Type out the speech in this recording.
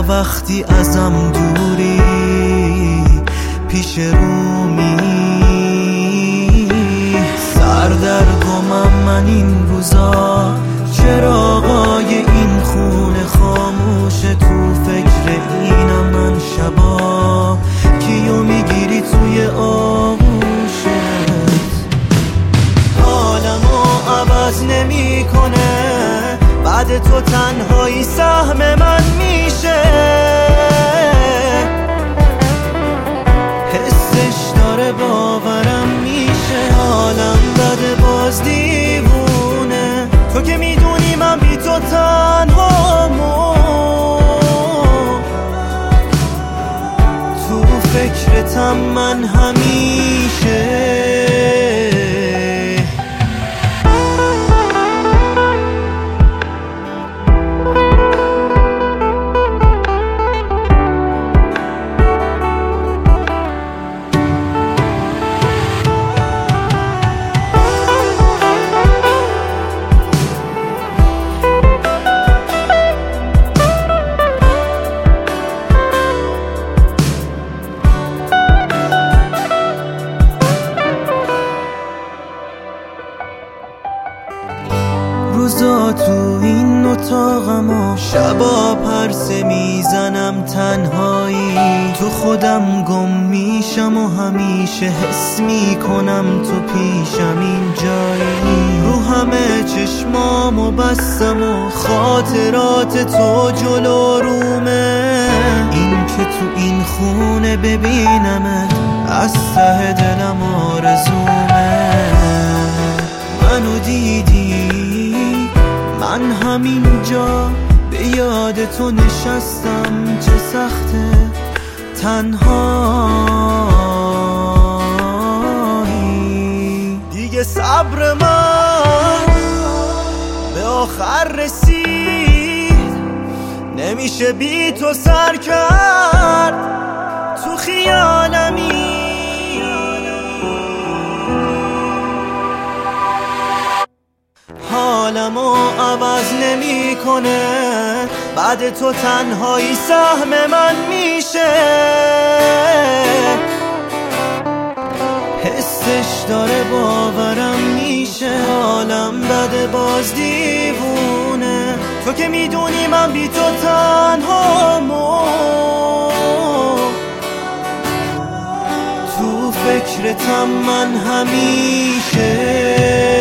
وقتی ازم دوری پیش رومی سردرگمم من این روزا، چراغای این خونه خاموشه، تو فکر اینم من شبا کیو میگیری توی آغوشت. حالمو عوض نمی کنه بعد تو، تنهایی سهم من میشه، حسش داره باورم میشه. حالم بده باز دیوونه، تو که میدونی من بی تو تنهامو، تو فکرتم من همیشه. روزا تو این اتاقم و شبا پرسه میزنم تنهایی، تو خودم گم میشم و همیشه حس میکنم تو پیشم این جایی. رو همه چشمامو بستم و خاطرات تو جلو رومه، این که تو این خونه ببینمت از ته دلم آرزومه. منو دیدی من همینجا به یاد تو نشستم، چه سخته تنهایی. دیگه صبر من به آخر رسید، نمیشه بی تو سر کرد تو خیالمی. حالمو عوض نمی کنه بعد تو، تنهایی سهم من میشه، حسش داره باورم میشه. حالم بده باز دیوونه، تو که میدونی من بی تو تنهامو، تو فکرتم من همیشه.